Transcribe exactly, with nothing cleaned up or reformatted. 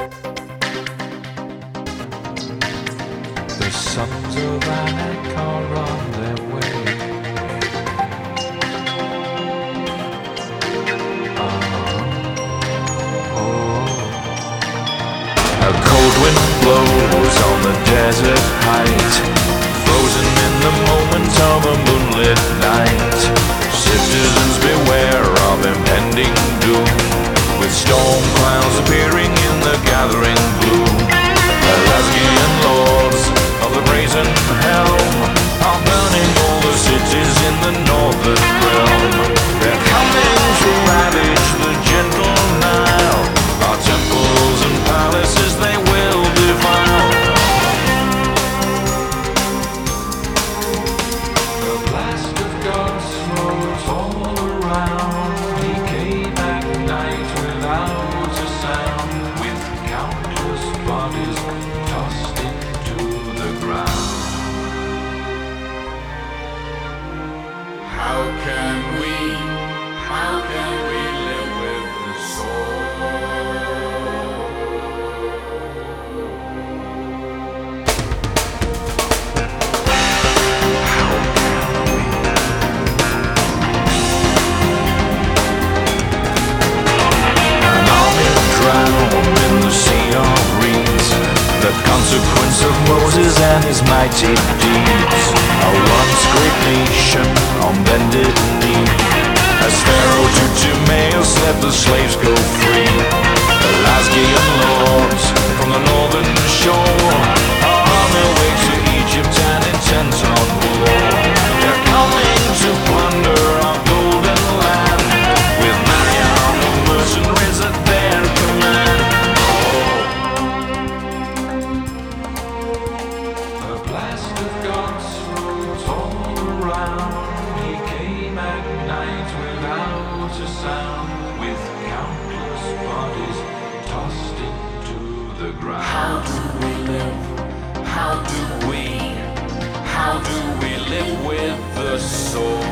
The sons of Anak are on their way. Uh-huh. Oh. A cold wind blows on the desert height, frozen in the moment of a moonlit night. Citizens beware of impending doom, with storm clouds appearing in the gathering gloom. The Lasgian lords of the brazen helm are burning all the cities in the northern realm. They're coming to ravage the gentle Nile. Our temples and palaces they will defile. The blast of God smote all around. He came at night without a sound, with countless bodies tossed into the ground. How can we, how can we live with the sword? How can we? An army drowned in the sea of reeds, the consequence of Moses and his mighty deeds. A once great nation on bended knee, as Pharaoh to Timaeus let the slaves go free. The Lasgian lords from the northern shore are on their way to Egypt and intent on war. They're coming to plunder our golden land, with many armed mercenaries at their command. The blast of God smote all around. He came at night without a sound, with countless bodies tossed into the ground. How do we live? How do we? How do we live with the sword?